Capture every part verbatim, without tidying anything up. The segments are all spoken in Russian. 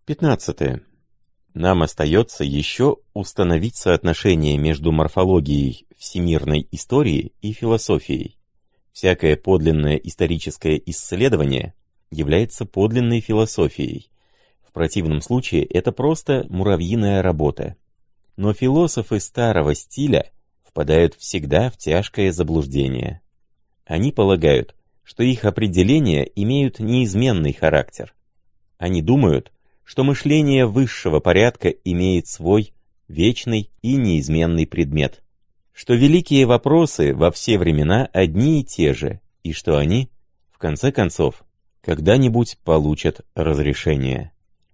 пятнадцатое. Нам остается еще установить соотношение между морфологией всемирной истории и философией. Всякое подлинное историческое исследование является подлинной философией. В противном случае это просто муравьиная работа. Но философы старого стиля впадают всегда в тяжкое заблуждение. Они полагают, что их определения имеют неизменный характер. Они думают, что мышление высшего порядка имеет свой вечный и неизменный предмет, что великие вопросы во все времена одни и те же, и что они, в конце концов, когда-нибудь получат разрешение.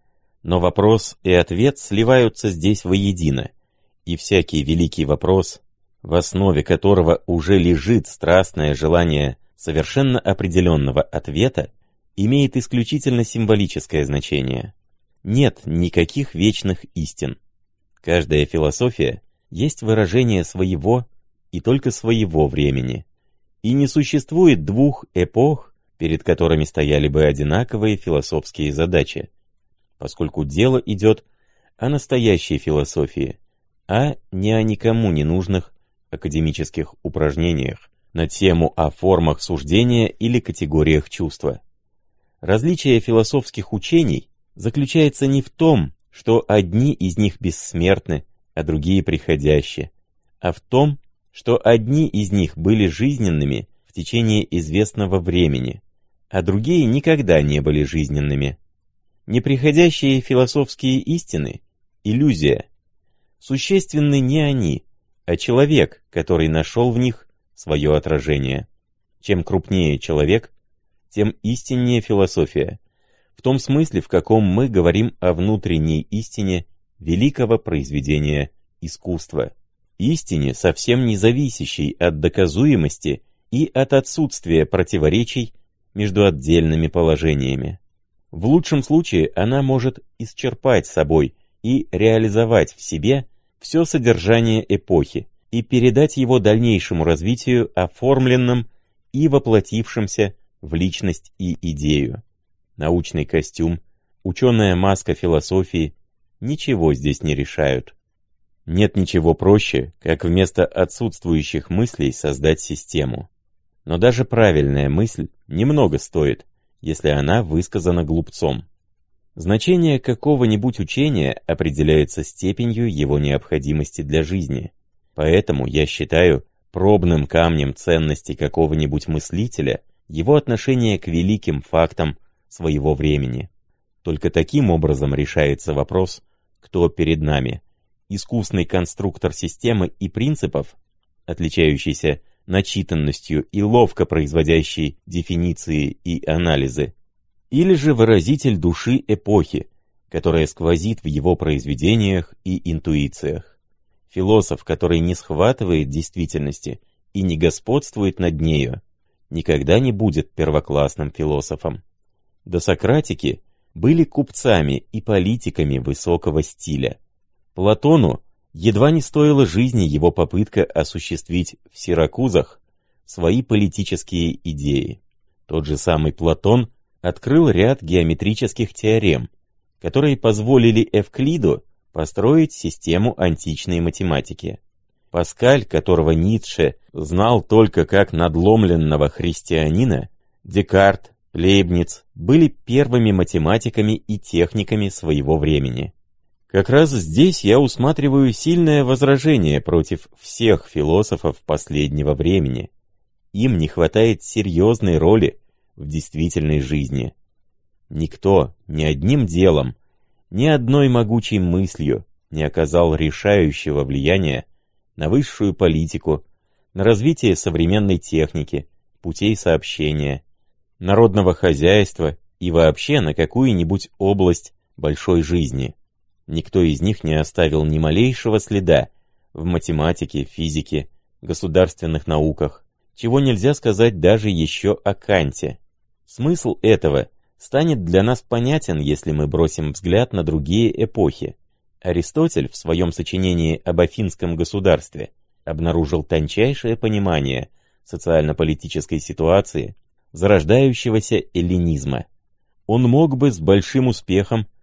Но вопрос и ответ сливаются здесь воедино, и всякий великий вопрос, в основе которого уже лежит страстное желание совершенно определенного ответа, имеет исключительно символическое значение. Нет никаких вечных истин. Каждая философия есть выражение своего и только своего времени. И не существует двух эпох, перед которыми стояли бы одинаковые философские задачи, поскольку дело идет о настоящей философии, а не о никому не нужных академических упражнениях на тему о формах суждения или категориях чувства. Различие философских учений заключается не в том, что одни из них бессмертны, а другие приходящие, а в том, что одни из них были жизненными в течение известного времени, а другие никогда не были жизненными. Неприходящие философские истины — иллюзия. Существенны не они, а человек, который нашел в них свое отражение. Чем крупнее человек, тем истиннее философия, в том смысле, в каком мы говорим о внутренней истине великого произведения искусства. Истине, совсем не зависящей от доказуемости и от отсутствия противоречий между отдельными положениями. В лучшем случае она может исчерпать собой и реализовать в себе все содержание эпохи и передать его дальнейшему развитию оформленным и воплотившимся в личность и идею. Научный костюм, ученая маска философии ничего здесь не решают. Нет ничего проще, как вместо отсутствующих мыслей создать систему. Но даже правильная мысль немного стоит, если она высказана глупцом. Значение какого-нибудь учения определяется степенью его необходимости для жизни. Поэтому я считаю пробным камнем ценности какого-нибудь мыслителя его отношение к великим фактам своего времени. Только таким образом решается вопрос, кто перед нами: искусный конструктор системы и принципов, отличающийся начитанностью и ловко производящий дефиниции и анализы, или же выразитель души эпохи, которая сквозит в его произведениях и интуициях. Философ, который не схватывает действительности и не господствует над нею, никогда не будет первоклассным философом. Досократики были купцами и политиками высокого стиля. Платону едва не стоила жизни его попытка осуществить в Сиракузах свои политические идеи. Тот же самый Платон открыл ряд геометрических теорем, которые позволили Эвклиду построить систему античной математики. Паскаль, которого Ницше знал только как надломленного христианина, Декарт, Лейбниц были первыми математиками и техниками своего времени. Как раз здесь я усматриваю сильное возражение против всех философов последнего времени. Им не хватает серьезной роли в действительной жизни. Никто ни одним делом, ни одной могучей мыслью не оказал решающего влияния на высшую политику, на развитие современной техники, путей сообщения, народного хозяйства и вообще на какую-нибудь область большой жизни. Никто из них не оставил ни малейшего следа в математике, физике, государственных науках, чего нельзя сказать даже еще о Канте. Смысл этого станет для нас понятен, если мы бросим взгляд на другие эпохи. Аристотель в своем сочинении об афинском государстве обнаружил тончайшее понимание социально-политической ситуации зарождающегося эллинизма. Он мог бы с большим успехом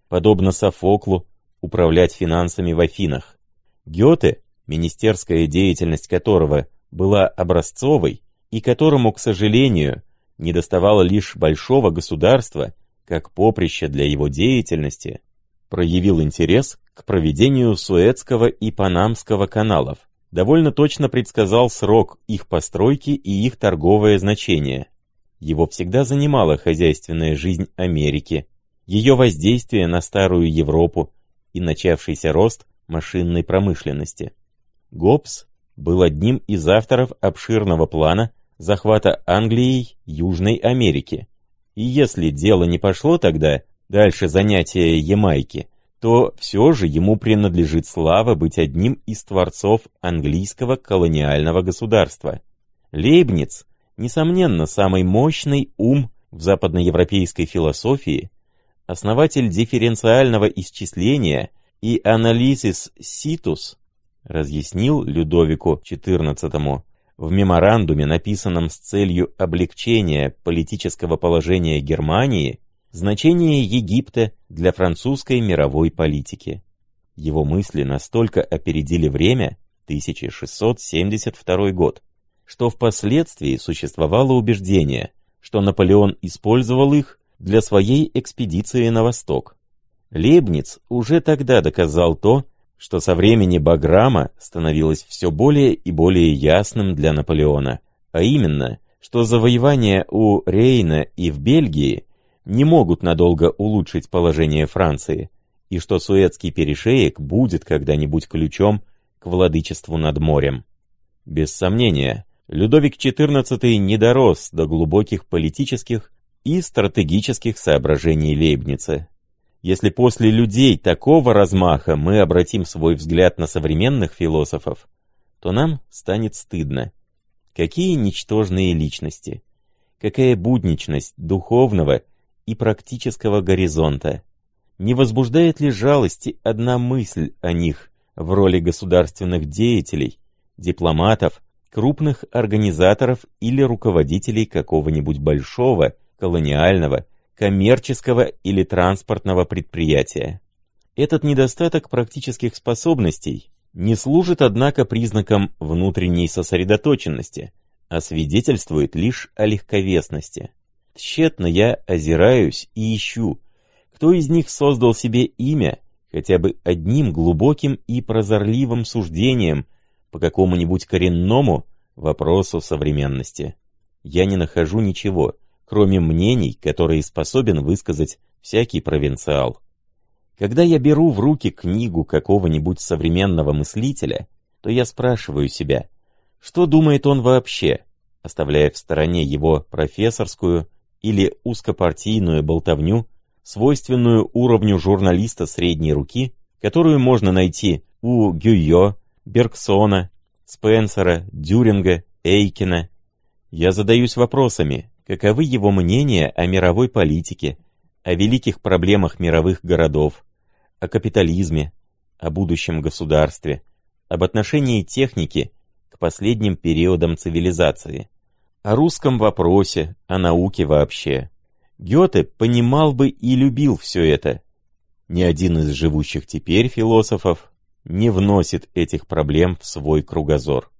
подобно Софоклу, управлять финансами в Афинах. Гёте, министерская деятельность которого была образцовой и которому, к сожалению, недоставало лишь большого государства, как поприще для его деятельности, проявил интерес к проведению Суэцкого и Панамского каналов, довольно точно предсказал срок их постройки и их торговое значение. Его всегда занимала хозяйственная жизнь Америки, ее воздействие на старую Европу и начавшийся рост машинной промышленности. Гоббс был одним из авторов обширного плана захвата Англией Южной Америки. И если дело не пошло тогда дальше занятия Ямайки, то все же ему принадлежит слава быть одним из творцов английского колониального государства. Лейбниц, несомненно, самый мощный ум в западноевропейской философии, основатель дифференциального исчисления и анализис ситус, разъяснил Людовику четырнадцатому в меморандуме, написанном с целью облегчения политического положения Германии, значение Египта для французской мировой политики. Его мысли настолько опередили время, тысяча шестьсот семьдесят второй год, что впоследствии существовало убеждение, что Наполеон использовал их для своей экспедиции на восток. Лейбниц уже тогда доказал то, что со времени Баграма становилось все более и более ясным для Наполеона, а именно, что завоевания у Рейна и в Бельгии не могут надолго улучшить положение Франции, и что Суэцкий перешеек будет когда-нибудь ключом к владычеству над морем. Без сомнения, Людовик четырнадцатый не дорос до глубоких политических и стратегических соображений Лейбница. Если после людей такого размаха мы обратим свой взгляд на современных философов, то нам станет стыдно. Какие ничтожные личности! Какая будничность духовного и практического горизонта! Не возбуждает ли жалости одна мысль о них в роли государственных деятелей, дипломатов, крупных организаторов или руководителей какого-нибудь большого, колониального, коммерческого или транспортного предприятия? Этот недостаток практических способностей не служит, однако, признаком внутренней сосредоточенности, а свидетельствует лишь о легковесности. Тщетно я озираюсь и ищу, кто из них создал себе имя хотя бы одним глубоким и прозорливым суждением по какому-нибудь коренному вопросу современности. Я не нахожу ничего, кроме мнений, которые способен высказать всякий провинциал. Когда я беру в руки книгу какого-нибудь современного мыслителя, то я спрашиваю себя, что думает он вообще, оставляя в стороне его профессорскую или узкопартийную болтовню, свойственную уровню журналиста средней руки, которую можно найти у Гюйо, Бергсона, Спенсера, Дюринга, Эйкена. Я задаюсь вопросами, каковы его мнения о мировой политике, о великих проблемах мировых городов, о капитализме, о будущем государстве, об отношении техники к последним периодам цивилизации, о русском вопросе, о науке вообще. Гёте понимал бы и любил все это. Ни один из живущих теперь философов не вносит этих проблем в свой кругозор.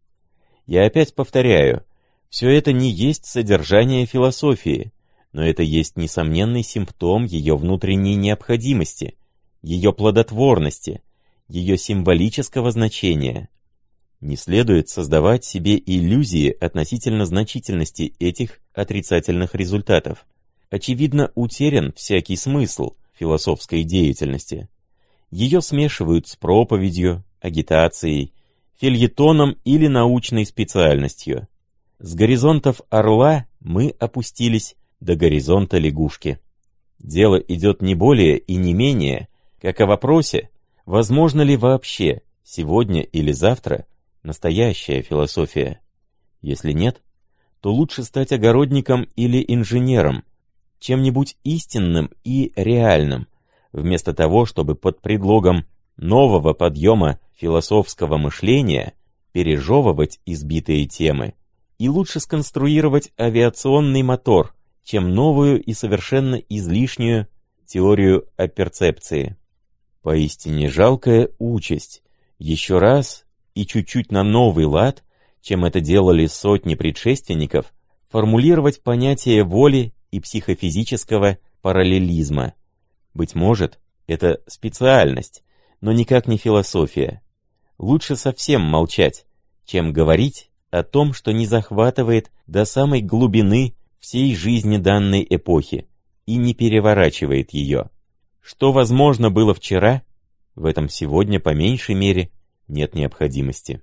Я опять повторяю, все это не есть содержание философии, но это есть несомненный симптом ее внутренней необходимости, ее плодотворности, ее символического значения. Не следует создавать себе иллюзии относительно значительности этих отрицательных результатов. Очевидно, утерян всякий смысл философской деятельности. Ее смешивают с проповедью, агитацией, фельетоном или научной специальностью. С горизонтов орла мы опустились до горизонта лягушки. Дело идет не более и не менее, как о вопросе, возможно ли вообще сегодня или завтра настоящая философия. Если нет, то лучше стать огородником или инженером, чем-нибудь истинным и реальным, вместо того, чтобы под предлогом нового подъема философского мышления пережевывать избитые темы, и лучше сконструировать авиационный мотор, чем новую и совершенно излишнюю теорию о перцепции. Поистине жалкая участь еще раз и чуть-чуть на новый лад, чем это делали сотни предшественников, формулировать понятие воли и психофизического параллелизма. Быть может, это специальность, но никак не философия. Лучше совсем молчать, чем говорить о том, что не захватывает до самой глубины всей жизни данной эпохи и не переворачивает ее. Что возможно было вчера, в этом сегодня по меньшей мере нет необходимости.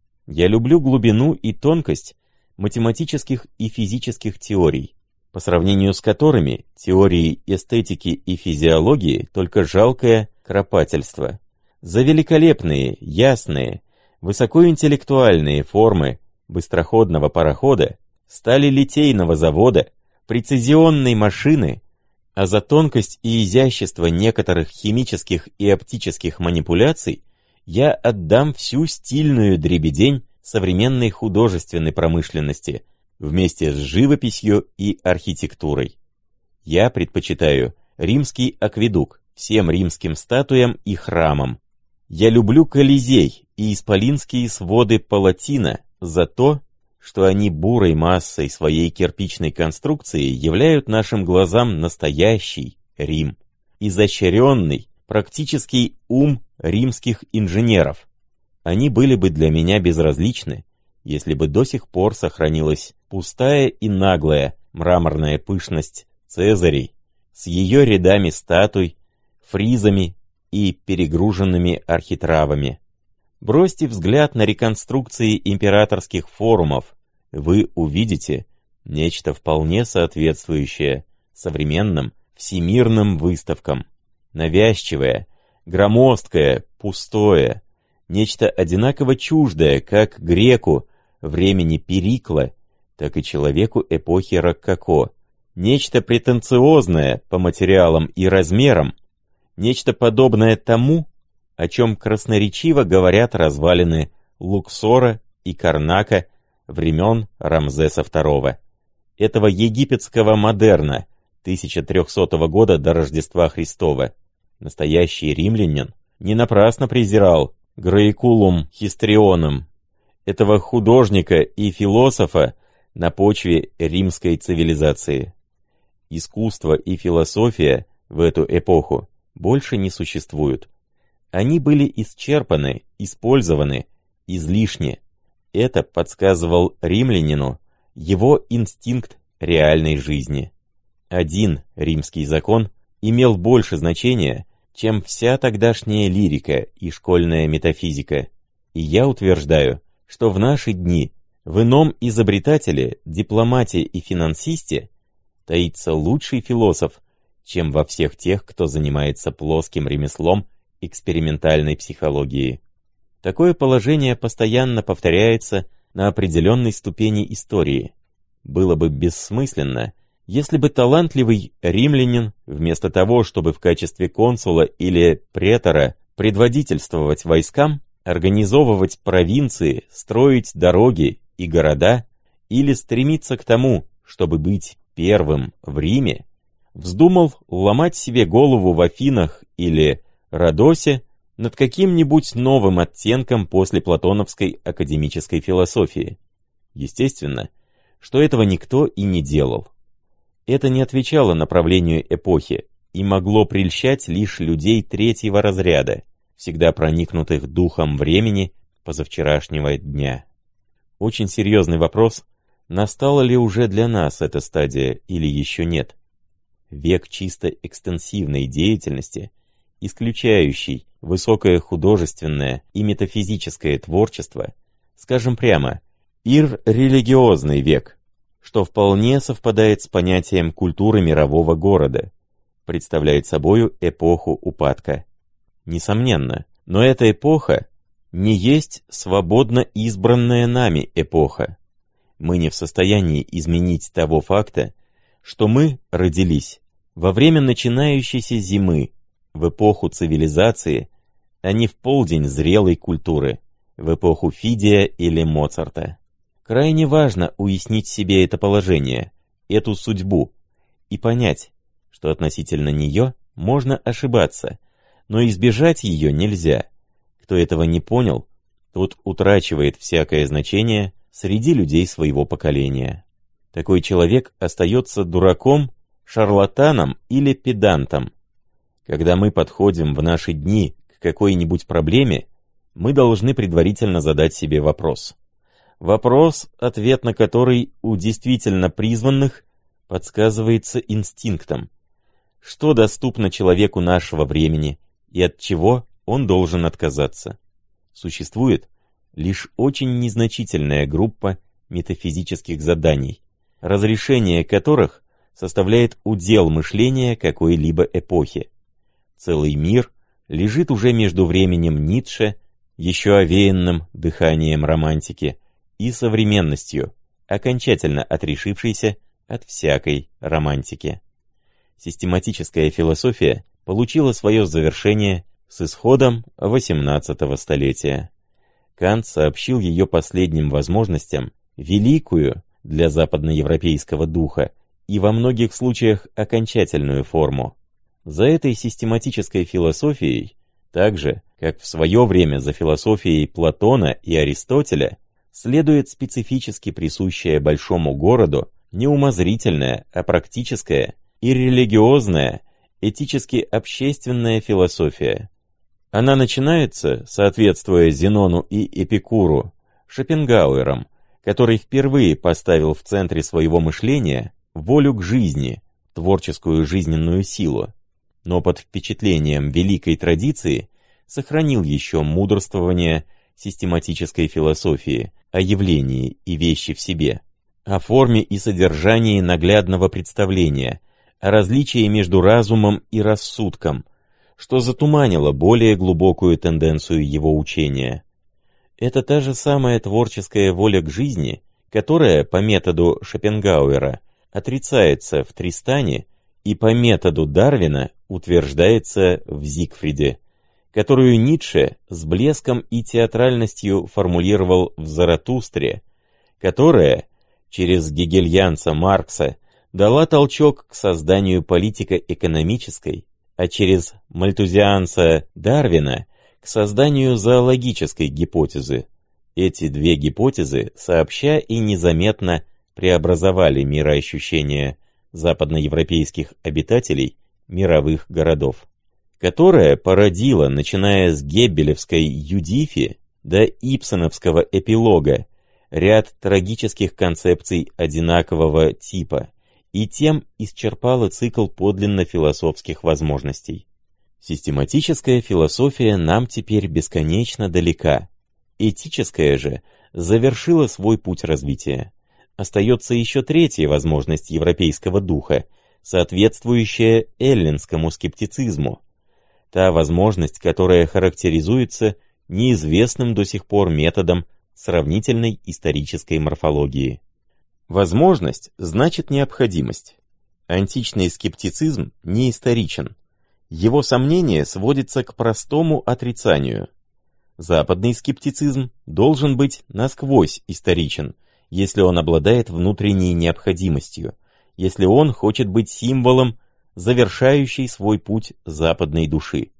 Я люблю глубину и тонкость математических и физических теорий, по сравнению с которыми теории эстетики и физиологии только жалкое кропательство. За великолепные, ясные, высокоинтеллектуальные формы быстроходного парохода, стали литейного завода, прецизионной машины, а за тонкость и изящество некоторых химических и оптических манипуляций я отдам всю стильную дребедень современной художественной промышленности вместе с живописью и архитектурой. Я предпочитаю римский акведук всем римским статуям и храмам. Я люблю Колизей и исполинские своды Палатина за то, что они бурой массой своей кирпичной конструкции являют нашим глазам настоящий Рим, изощренный, практический ум римских инженеров. Они были бы для меня безразличны, если бы до сих пор сохранилась пустая и наглая мраморная пышность Цезарей с ее рядами статуй, фризами и перегруженными архитравами. Бросьте взгляд на реконструкции императорских форумов, вы увидите нечто вполне соответствующее современным всемирным выставкам. Навязчивое, громоздкое, пустое, нечто одинаково чуждое как греку времени Перикла, так и человеку эпохи Рококо, нечто претенциозное по материалам и размерам, нечто подобное тому, о чем красноречиво говорят развалины Луксора и Карнака времен Рамзеса второго, этого египетского модерна тысяча трехсотого года до Рождества Христова. Настоящий римлянин не напрасно презирал Граекулум Хистрионом, этого художника и философа на почве римской цивилизации. Искусство и философия в эту эпоху больше не существуют. Они были исчерпаны, использованы, излишне. Это подсказывал римлянину его инстинкт реальной жизни. Один римский закон имел больше значения, чем вся тогдашняя лирика и школьная метафизика. И я утверждаю, что в наши дни в ином изобретателе, дипломате и финансисте таится лучший философ, чем во всех тех, кто занимается плоским ремеслом экспериментальной психологии. Такое положение постоянно повторяется на определенной ступени истории. Было бы бессмысленно, если бы талантливый римлянин, вместо того, чтобы в качестве консула или претора предводительствовать войскам, организовывать провинции, строить дороги и города, или стремиться к тому, чтобы быть первым в Риме, вздумал ломать себе голову в Афинах или Родосе над каким-нибудь новым оттенком после платоновской академической философии. Естественно, что этого никто и не делал. Это не отвечало направлению эпохи и могло прельщать лишь людей третьего разряда, всегда проникнутых духом времени позавчерашнего дня. Очень серьезный вопрос, настала ли уже для нас эта стадия или еще нет. Век чисто экстенсивной деятельности, исключающий высокое художественное и метафизическое творчество, скажем прямо, иррелигиозный век, что вполне совпадает с понятием культуры мирового города, представляет собою эпоху упадка. Несомненно, но эта эпоха не есть свободно избранная нами эпоха. Мы не в состоянии изменить того факта, что мы родились во время начинающейся зимы, в эпоху цивилизации, а не в полдень зрелой культуры, в эпоху Фидия или Моцарта. Крайне важно уяснить себе это положение, эту судьбу, и понять, что относительно нее можно ошибаться, но избежать ее нельзя. Кто этого не понял, тот утрачивает всякое значение среди людей своего поколения. Такой человек остается дураком, шарлатаном или педантом. Когда мы подходим в наши дни к какой-нибудь проблеме, мы должны предварительно задать себе вопрос. Вопрос, ответ на который у действительно призванных подсказывается инстинктом. Что доступно человеку нашего времени и от чего он должен отказаться? Существует лишь очень незначительная группа метафизических заданий, разрешение которых составляет удел мышления какой-либо эпохи. Целый мир лежит уже между временем Ницше, еще овеянным дыханием романтики, и современностью, окончательно отрешившейся от всякой романтики. Систематическая философия получила свое завершение с исходом восемнадцатого столетия. Кант сообщил ее последним возможностям великую для западноевропейского духа и во многих случаях окончательную форму. За этой систематической философией, так же, как в свое время за философией Платона и Аристотеля, следует специфически присущая большому городу не умозрительная, а практическая и религиозная, этически-общественная философия. Она начинается, соответствуя Зенону и Эпикуру, Шопенгауэром, который впервые поставил в центре своего мышления волю к жизни, творческую жизненную силу, но под впечатлением великой традиции сохранил еще мудрствование систематической философии о явлении и вещи в себе, о форме и содержании наглядного представления, о различии между разумом и рассудком, что затуманило более глубокую тенденцию его учения. Это та же самая творческая воля к жизни, которая, по методу Шопенгауэра, отрицается в Тристане и по методу Дарвина утверждается в Зигфриде, которую Ницше с блеском и театральностью формулировал в Заратустре, которая, через гегельянца Маркса, дала толчок к созданию политико-экономической, а через мальтузианца Дарвина к созданию зоологической гипотезы. Эти две гипотезы сообща и незаметно преобразовали мироощущение западноевропейских обитателей мировых городов, которая породила, начиная с геббелевской Юдифи до ипсоновского эпилога, ряд трагических концепций одинакового типа, и тем исчерпала цикл подлинно философских возможностей. Систематическая философия нам теперь бесконечно далека. Этическая же завершила свой путь развития. Остается еще третья возможность европейского духа, соответствующая эллинскому скептицизму. Та возможность, которая характеризуется неизвестным до сих пор методом сравнительной исторической морфологии. Возможность значит необходимость. Античный скептицизм не историчен. Его сомнение сводится к простому отрицанию. Западный скептицизм должен быть насквозь историчен, если он обладает внутренней необходимостью, если он хочет быть символом, завершающей свой путь западной души.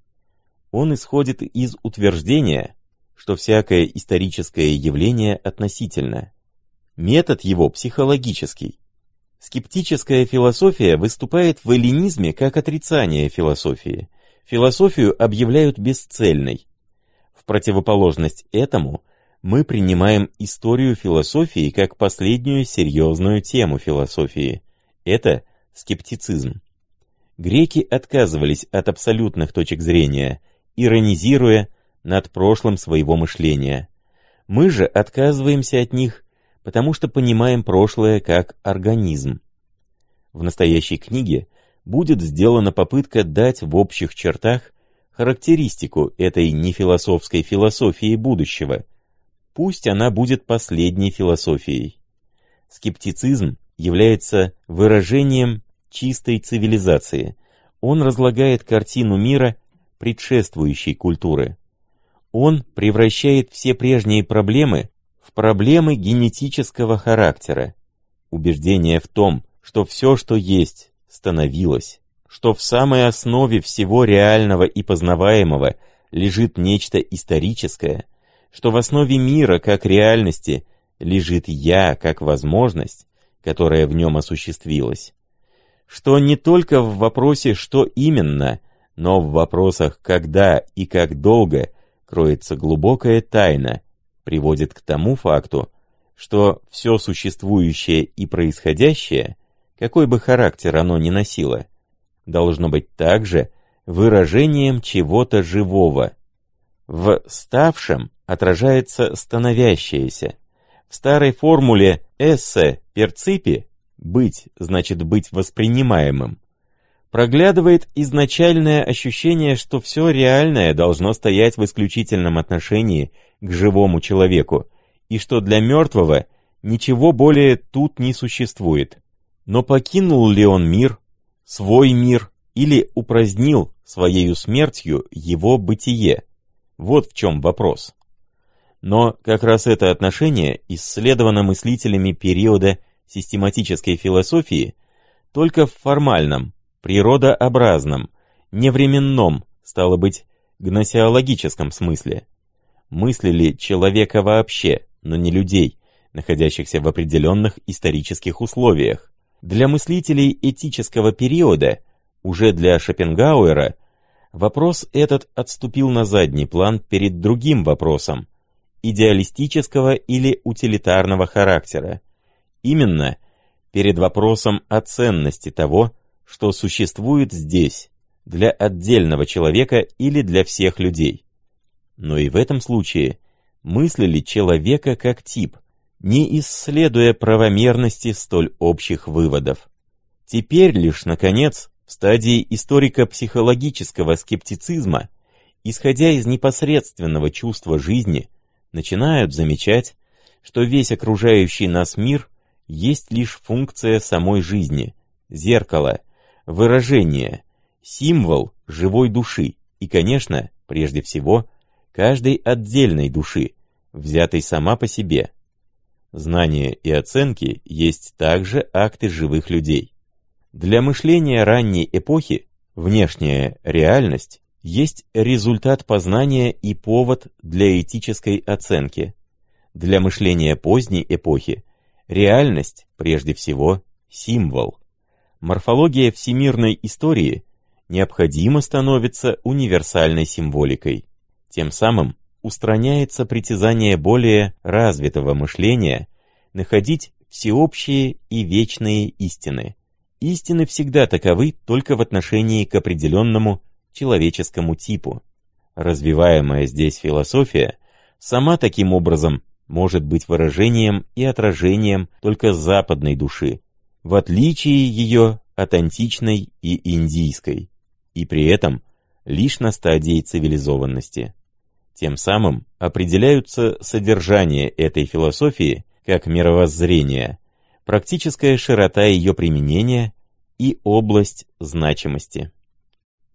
Он исходит из утверждения, что всякое историческое явление относительно. Метод его психологический. Скептическая философия выступает в эллинизме как отрицание философии. Философию объявляют бесцельной. В противоположность этому мы принимаем историю философии как последнюю серьезную тему философии. Это скептицизм. Греки отказывались от абсолютных точек зрения, иронизируя над прошлым своего мышления. Мы же отказываемся от них, потому что понимаем прошлое как организм. В настоящей книге будет сделана попытка дать в общих чертах характеристику этой нефилософской философии будущего. Пусть она будет последней философией. Скептицизм является выражением чистой цивилизации. Он разлагает картину мира предшествующей культуры. Он превращает все прежние проблемы в проблемы генетического характера. Убеждение в том, что все, что есть, становилось, что в самой основе всего реального и познаваемого лежит нечто историческое, что в основе мира как реальности лежит «я» как возможность, которая в нем осуществилась, что не только в вопросе «что именно», но в вопросах «когда» и «как долго» кроется глубокая тайна, приводит к тому факту, что все существующее и происходящее, какой бы характер оно ни носило, должно быть также выражением чего-то живого. В ставшем отражается становящееся. В старой формуле «эссе перципи» «быть» значит быть воспринимаемым, проглядывает изначальное ощущение, что все реальное должно стоять в исключительном отношении к живому человеку, и что для мертвого ничего более тут не существует. Но покинул ли он мир, свой мир, или упразднил своею смертью его бытие? Вот в чем вопрос. Но как раз это отношение исследовано мыслителями периода систематической философии только в формальном, природообразном, невременном, стало быть, гносеологическом смысле. Мыслили человека вообще, но не людей, находящихся в определенных исторических условиях. Для мыслителей этического периода, уже для Шопенгауэра, вопрос этот отступил на задний план перед другим вопросом, идеалистического или утилитарного характера. Именно перед вопросом о ценности того, что существует здесь, для отдельного человека или для всех людей. Но и в этом случае мыслили человека как тип, не исследуя правомерности столь общих выводов. Теперь лишь, наконец, в стадии историко-психологического скептицизма, исходя из непосредственного чувства жизни, начинают замечать, что весь окружающий нас мир есть лишь функция самой жизни, зеркало, выражение, символ живой души и, конечно, прежде всего, каждой отдельной души, взятой сама по себе. Знания и оценки есть также акты живых людей. Для мышления ранней эпохи внешняя реальность есть результат познания и повод для этической оценки. Для мышления поздней эпохи реальность, прежде всего, символ. Морфология всемирной истории необходимо становится универсальной символикой. Тем самым устраняется притязание более развитого мышления находить всеобщие и вечные истины. Истины всегда таковы только в отношении к определенному человеческому типу. Развиваемая здесь философия сама таким образом может быть выражением и отражением только западной души, в отличие ее от античной и индийской, и при этом лишь на стадии цивилизованности. Тем самым определяются содержание этой философии как мировоззрение, практическая широта ее применения и область значимости.